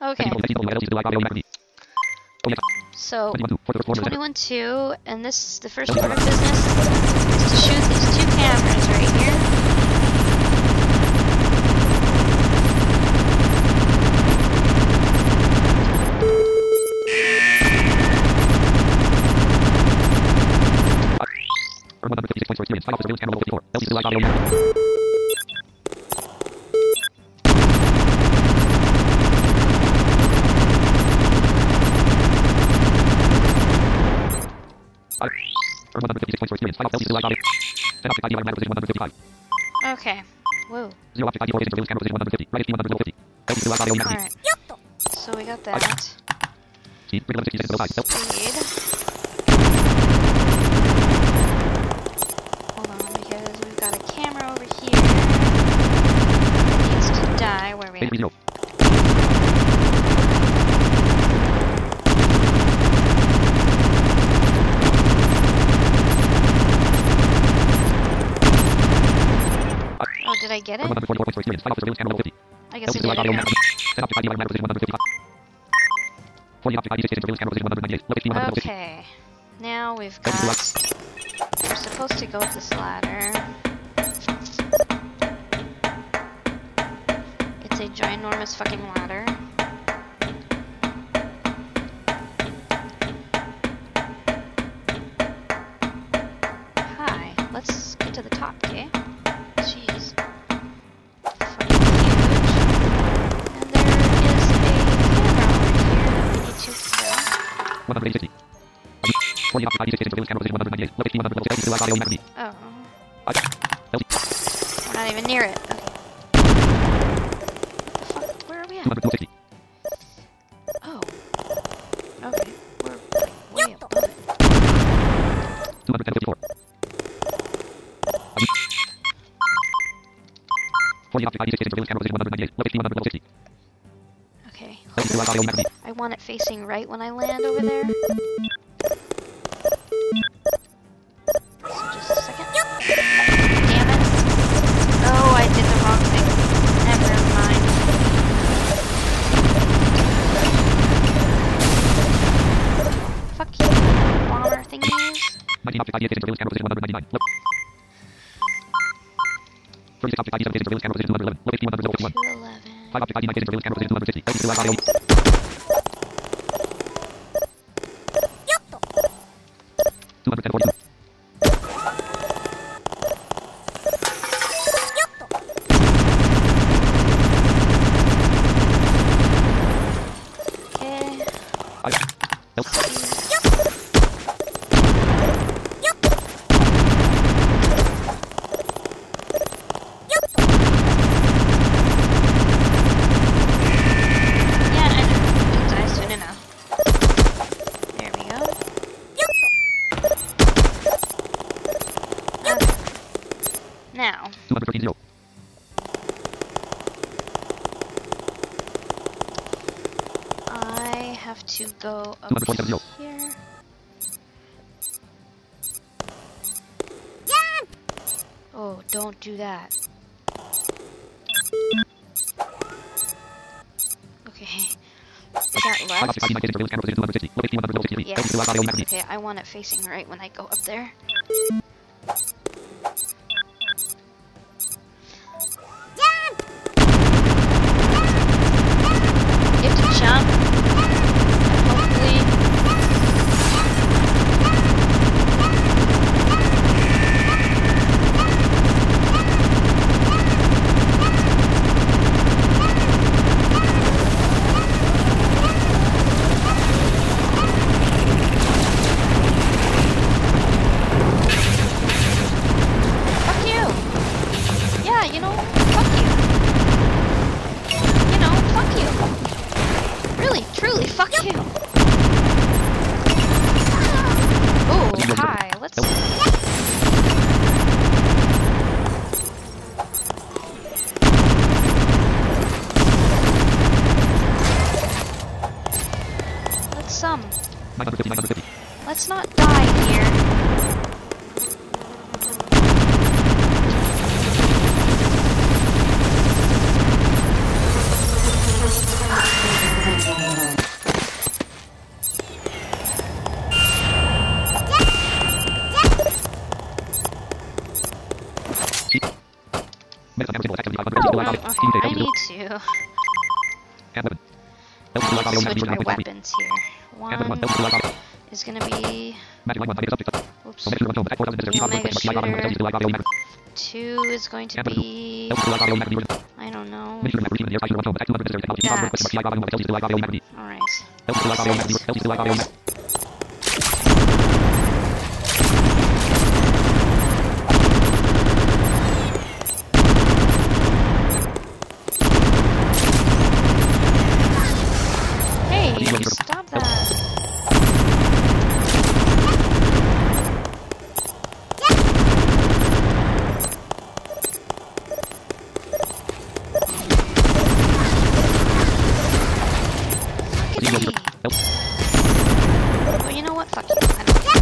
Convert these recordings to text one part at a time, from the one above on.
Okay. So, 21-2, and the first order of business is to shoot these 2 cameras right here. Okay. Whoa. Alright. So we got that. Speed. Hold on, because we've got a camera over here. It needs to die. Where are we at? Oh, did I get it? I guess I did it. Okay. Now we've got... We're supposed to go up this ladder. It's a ginormous fucking ladder. Hi. Let's get to the top, okay? Jeez. Fucking huge. And there is a camera over here that we need to kill. Oh. We're not even near it. Okay. Fuck, where are we at? Oh. Okay. We're way above it. Okay. I want it facing right when I land over there. So just a second. Damn it. Oh, I did the wrong thing. Never mind. Fuck you, bomber thingies. 211. Now, I have to go up here. Oh, don't do that. Okay. Is that left? Yes. Okay, I want it facing right when I go up there. You have to jump. Hopefully. Fuck you! Oh, hi, let's... Let's not die here. I need to switch my weapons here. One is gonna be... Oops. Omega Shear. Two is going to be... I don't know. That. Alright. Six. Stop that. Well, you know what? Fuck you. I don't care.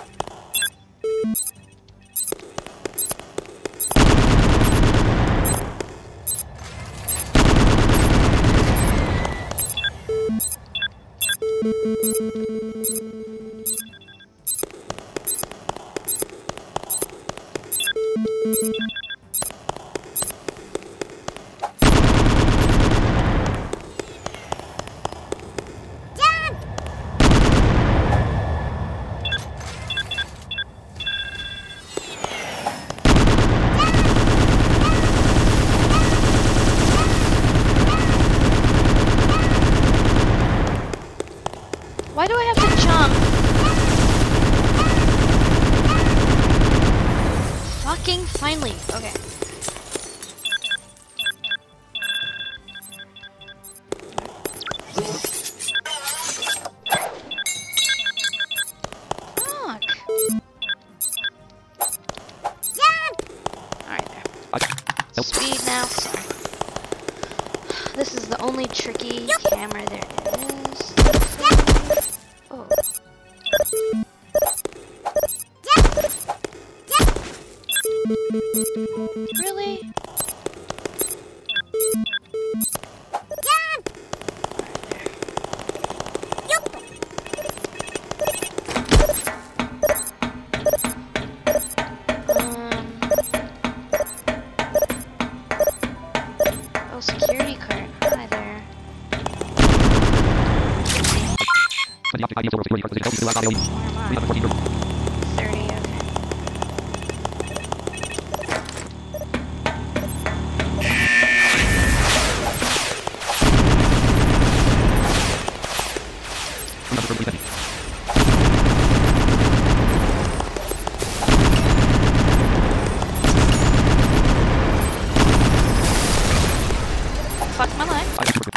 Why do I have to jump? Fucking finally. Okay. Fuck. Alright, there. Speed now. Sorry. This is the only tricky camera there is. Oh. Really? Oh, security card. Hi there. 30, okay. Fuck my life.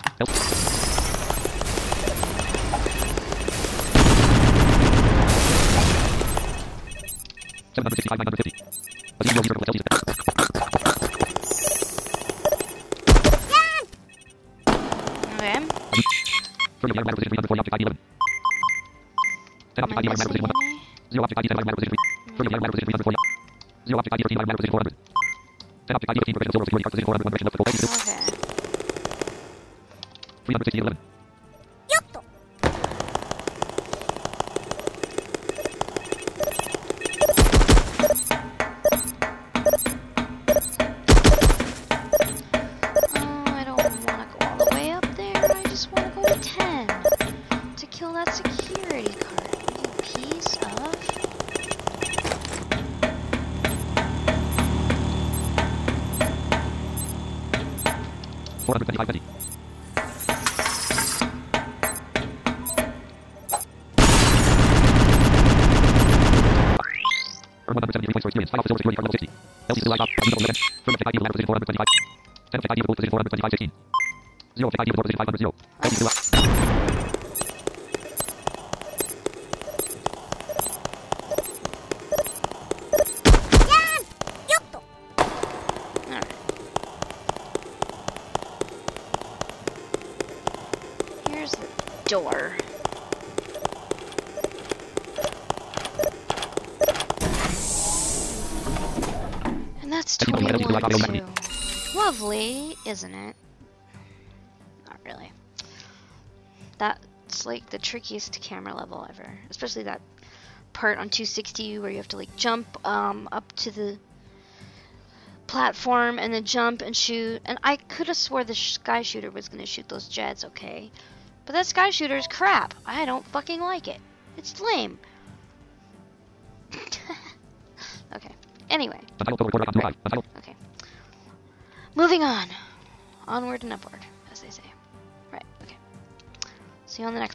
Here's the door. And that's 21 too. Lovely, isn't it? Not really. That's like the trickiest camera level ever. Especially that part on 260 where you have to like jump up to the platform and then jump and shoot. And I could have swore the sky shooter was going to shoot those jets, okay? But that sky shooter is crap. I don't fucking like it. It's lame. Okay. Anyway. Right. Okay. Moving on. Onward and upward, as they say. Right, okay. See you on the next